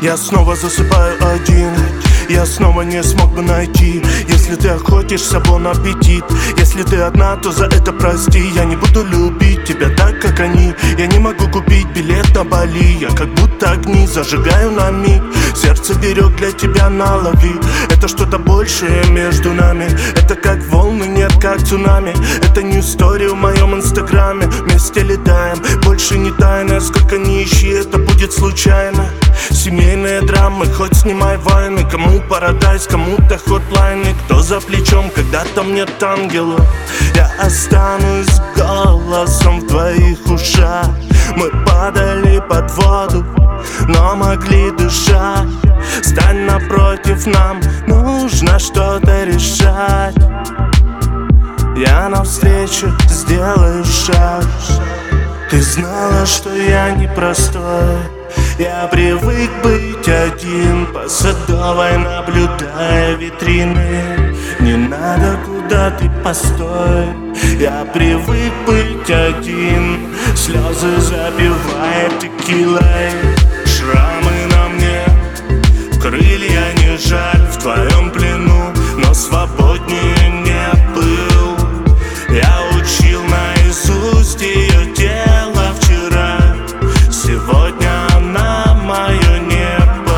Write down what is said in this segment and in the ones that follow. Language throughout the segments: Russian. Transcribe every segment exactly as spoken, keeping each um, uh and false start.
Я снова засыпаю один, я снова не смог бы найти. Если ты охотишься, бон аппетит. Если ты одна, то за это прости. Я не буду любить тебя так, как они. Я не могу купить билет на Бали. Я как будто огни зажигаю на миг. Сердце берег для тебя на лови. Это что-то большее между нами. Это как волны, нет как цунами. Это не история в моем инстаграме. Вместе летаем, больше не тайна. Сколько ни ищи, это будет случайно. Семейные драмы, хоть снимай войны. Кому парадайз, кому-то хотлайны. Кто за плечом, когда там нет ангела. Я останусь голосом в твоих ушах. Мы падали под воду, но могли дышать. Стань напротив, нам нужно что-то решать. Я навстречу сделаю шаг. Ты знала, что я непростой. Я привык быть один, по Садовой наблюдая витрины. Не надо, куда ты, постой. Я привык быть один, слезы забивая текилой. Шрамы на мне, крылья не жаль в твоем плену, но свободнее не был. Я учил наизусть ее тело вчера. Сегодня она мое небо.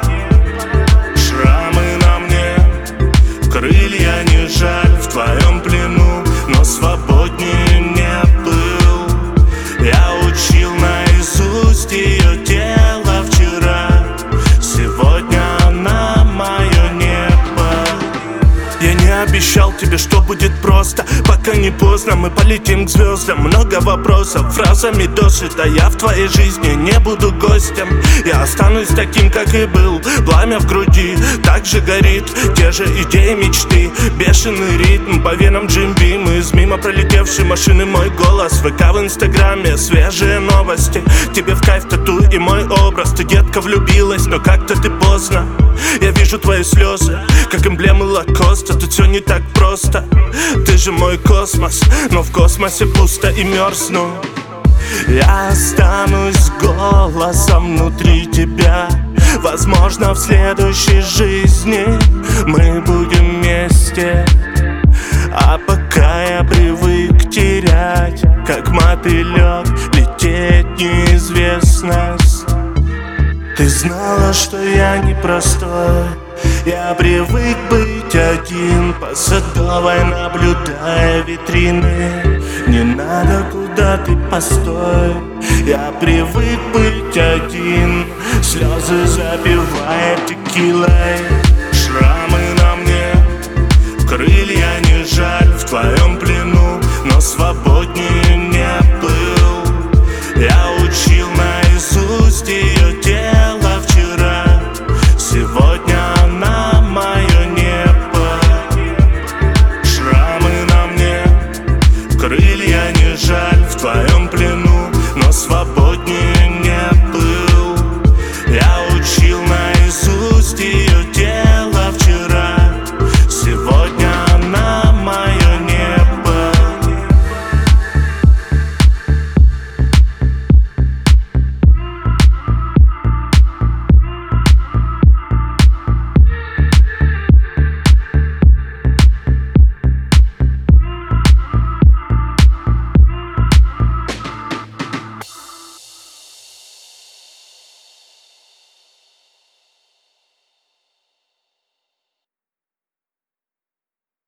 Шрамы на мне, крылья не жаль в твоем плену, но свободнее не был. Я учил наизусть ее тело вчера. Сегодня она мое небо. Я не обещал тебе, что будет просто. Пока не поздно, мы полетим к звездам. Много вопросов, фразами досыта. Я в твоей жизни не буду гостем. Я останусь таким, как и был. Пламя в груди так же горит. Те же идеи, мечты, бешеный ритм. По венам Джим Бим. Из мимо пролетевшей машины мой голос. ВК в инстаграме, свежие новости. Тебе в кайф тату и мой образ. Ты, детка, влюбилась, но как-то ты поздно. Я вижу твои слезы, как эмблемы Лакоста. Тут все не так просто. Ты же мой космос, но в космосе пусто и мерзну. Я останусь голосом внутри тебя. Возможно, в следующей жизни мы будем вместе. А пока я привык терять, как мотылек, лететь неизвестность. Ты знала, что я непростой. Я привык быть один, по Садовой наблюдая витрины. Не надо, куда ты, постой. Я привык быть один, слезы забивая текилой. Шрамы на мне, крылья не жаль в твоем плену, но свобода.